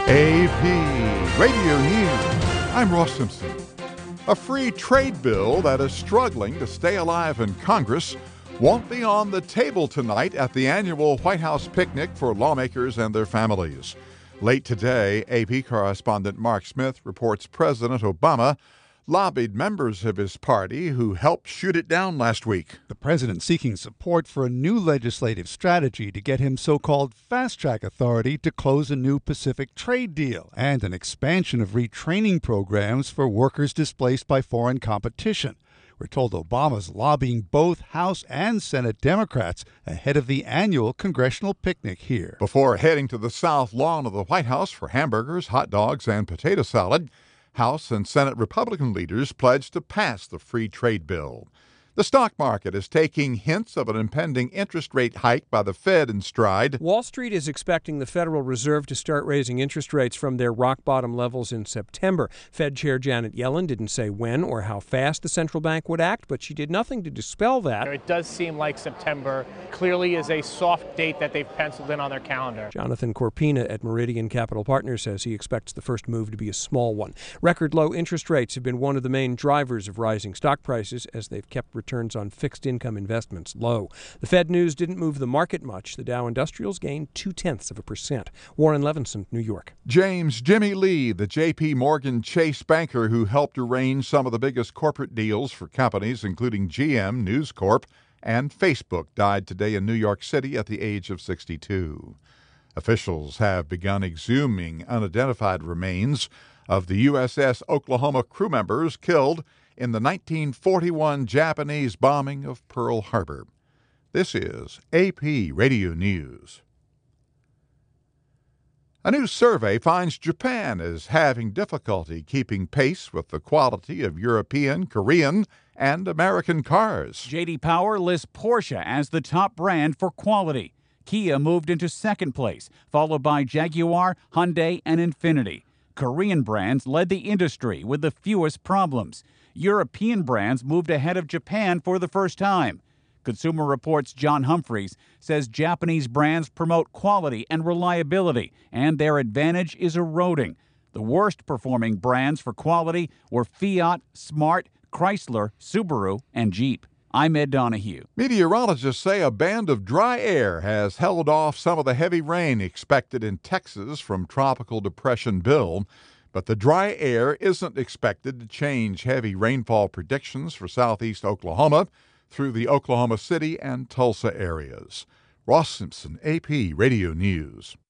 AP Radio News. I'm Ross Simpson. A free trade bill that is struggling to stay alive in Congress won't be on the table tonight at the annual White House picnic for lawmakers and their families. Late today, AP correspondent Mark Smith reports President Obama lobbied members of his party who helped shoot it down last week. The president seeking support for a new legislative strategy to get him so-called fast-track authority to close a new Pacific trade deal and an expansion of retraining programs for workers displaced by foreign competition. We're told Obama's lobbying both House and Senate Democrats ahead of the annual congressional picnic here. Before heading to the south lawn of the White House for hamburgers, hot dogs, and potato salad, House and Senate Republican leaders pledged to pass the free trade bill. The stock market is taking hints of an impending interest rate hike by the Fed in stride. Wall Street is expecting the Federal Reserve to start raising interest rates from their rock-bottom levels in September. Fed Chair Janet Yellen didn't say when or how fast the central bank would act, but she did nothing to dispel that. It does seem like September clearly is a soft date that they've penciled in on their calendar. Jonathan Corpina at Meridian Capital Partners says he expects the first move to be a small one. Record low interest rates have been one of the main drivers of rising stock prices as they've kept returns on fixed income investments low. The Fed news didn't move the market much. The Dow Industrials gained 0.2%. Warren Levinson, New York. James Jimmy Lee, the J.P. Morgan Chase banker who helped arrange some of the biggest corporate deals for companies including GM, News Corp, and Facebook, died today in New York City at the age of 62. Officials have begun exhuming unidentified remains of the USS Oklahoma crew members killed in the 1941 Japanese bombing of Pearl Harbor. This is AP Radio News. A new survey finds Japan is having difficulty keeping pace with the quality of European, Korean, and American cars. J.D. Power lists Porsche as the top brand for quality. Kia moved into second place, followed by Jaguar, Hyundai, and Infiniti. Korean brands led the industry with the fewest problems. European brands moved ahead of Japan for the first time. Consumer Reports' John Humphreys says Japanese brands promote quality and reliability, and their advantage is eroding. The worst-performing brands for quality were Fiat, Smart, Chrysler, Subaru, and Jeep. I'm Ed Donahue. Meteorologists say a band of dry air has held off some of the heavy rain expected in Texas from Tropical Depression Bill. But the dry air isn't expected to change heavy rainfall predictions for southeast Oklahoma through the Oklahoma City and Tulsa areas. Ross Simpson, AP Radio News.